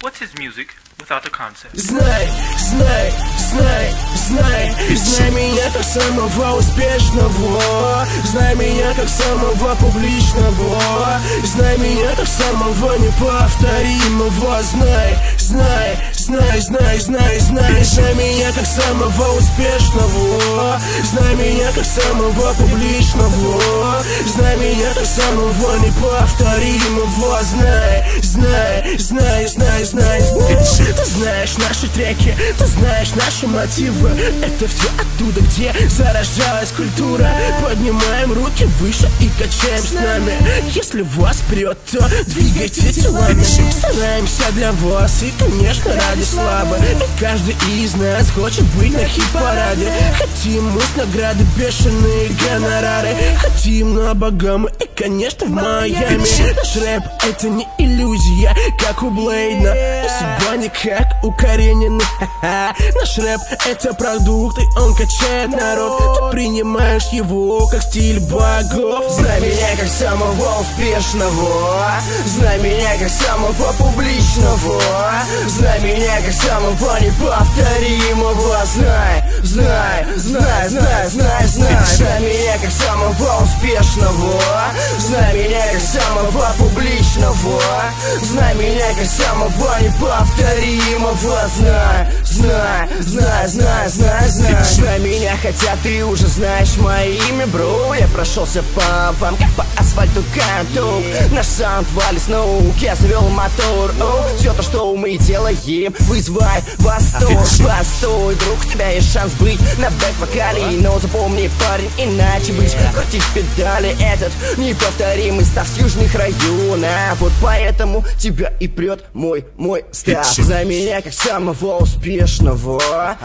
What's his music without a concept? Знай, знай, знай, знай, знай меня как самого успешного, знай меня как самого публичного, знай меня как самого неповторимого. Знай, знай, знай, знай, знай, знай, знай меня как самого успешного, знай меня как самого публичного, знай меня как самого неповторимого. Знай, знай, знай, знай, знай, знай. Ты знаешь наши треки, ты знаешь наши мотивы. Это все оттуда, где зарождалась культура. Поднимаем руки выше и качаем с нами. Если вас прет, то двигайте телами. Стараемся для вас и, конечно, ради славы. И каждый из нас хочет быть на хит-параде. Хотим мы с награды бешеные гонорары. Хотим на Багамы и, конечно, в Майами. Наш рэп — это не иллюзия, как у Блейдна, и судьба не как у Каренина. Наш рэп — это продукт, и он качает народ. Ты принимаешь его как стиль богов. Знай меня как самого успешного, знай меня как самого публичного, знай меня как самого неповторимого. Знай, знай, знай, знай, знай, знай, знай меня как самого успешного, знай меня как самого публичного, знай меня как самого неповторимого. Знай, знай, знай, знай, знай, знай, знай меня, хотя ты уже знаешь мое имя, бро. Я прошелся по вам, как по асфальту канту. Наш саунд валит с наук, я завел мотор. Все то, что мы делаем, вызывает восторг. Постой, друг, у тебя есть шанс быть на бэк-вокале. Но запомни, парень, иначе быть крутить педали. Этот неповторимый став с южных районов. Вот поэтому тебя и прет мой став. Знай меня как самого успешного,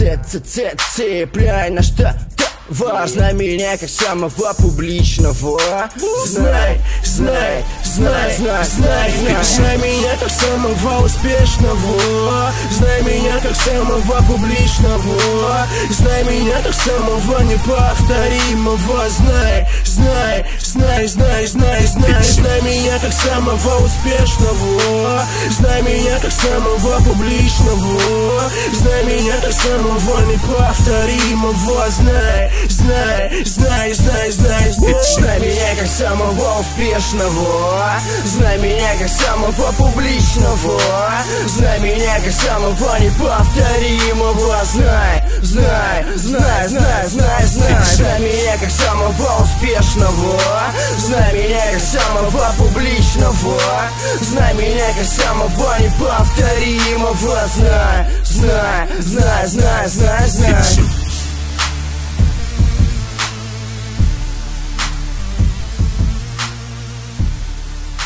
цепляй на что важно меня как самого публичного. Знай, знай, знай, знай, знай, знай, знай меня как самого успешного, знай меня как самого публичного, знай меня как самого неповторимого. Знай, знай, знай, знай, знай, знай, знай меня как самого успешного, знай меня как самого публичного, знай меня как самого неповторимого. Знай, знай, знай, знай, знай, знай, знай меня как самого успешного, знай меня как самого публичного, знай меня как самого неповторимого. Знай, знай, знай, знай, знай, знай, знай меня как самого успешного, знай меня как самого публичного, знай меня как самого неповторимого. Знай, знай, знай, знай, знай, знай.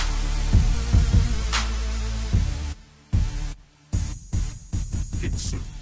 It's